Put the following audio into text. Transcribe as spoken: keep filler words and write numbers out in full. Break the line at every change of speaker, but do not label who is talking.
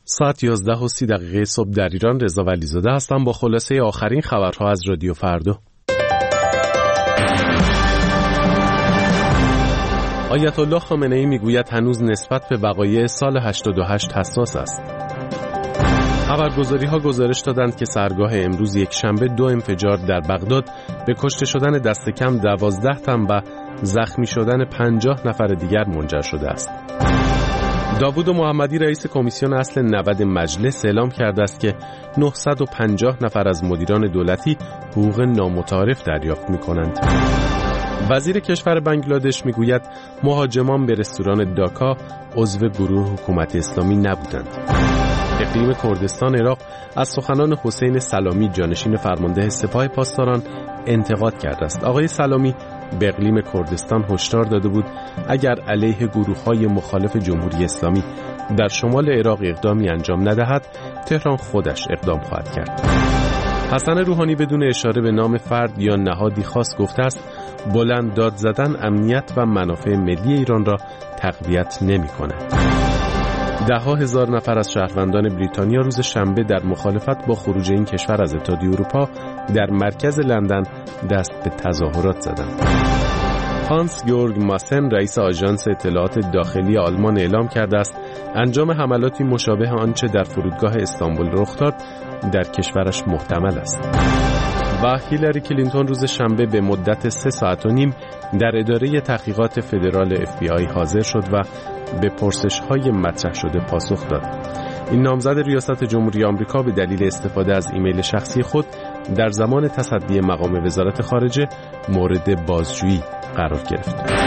ساعت یازده و سی دقیقه صبح در ایران. رضا ولیزاده هستم با خلاصه آخرین خبرها از رادیو فردا. آیت الله خامنه‌ای میگوید هنوز نسبت به وقایع سال هشتاد و هشت حساس است. خبرگزاری‌ها گزارش دادند که سحرگاه امروز یک شنبه دو انفجار در بغداد به کشته شدن دست کم دوازده تن و زخمی شدن پنجاه نفر دیگر منجر شده است. داوود محمدی رئیس کمیسیون اصل نود مجلس اعلام کرده است که نهصد و پنجاه نفر از مدیران دولتی حقوق نامتعارف دریافت می‌کنند. وزیر کشور بنگلادش میگوید مهاجمان به رستوران داکا عضو گروه حکومت اسلامی نبودند. اقلیم کردستان عراق از سخنان حسین سلامی جانشین فرمانده سپاه پاسداران انتقاد کرده است. آقای سلامی به اقلیم کردستان هشدار داده بود اگر علیه گروه‌های مخالف جمهوری اسلامی در شمال عراق اقدامی انجام ندهد تهران خودش اقدام خواهد کرد. حسن روحانی بدون اشاره به نام فرد یا نهادی خاص گفته است بلند داد زدن امنیت و منافع ملی ایران را تقویت نمی‌کند. ده ها هزار نفر از شهروندان بریتانیا روز شنبه در مخالفت با خروج این کشور از اتحادیه اروپا در مرکز لندن دست به تظاهرات زدند. هانس گیورگ ماسن رئیس آژانس اطلاعات داخلی آلمان اعلام کرده است انجام حملاتی مشابه آنچه در فرودگاه استانبول رخ داد در کشورش محتمل است. و هیلاری کلینتون روز شنبه به مدت سه ساعت و نیم در اداره تحقیقات فدرال اف بی آی حاضر شد و به پرسش‌های مطرح شده پاسخ داد. این نامزد ریاست جمهوری آمریکا به دلیل استفاده از ایمیل شخصی خود در زمان تصدی مقام وزارت خارجه مورد بازجویی قرار گرفت.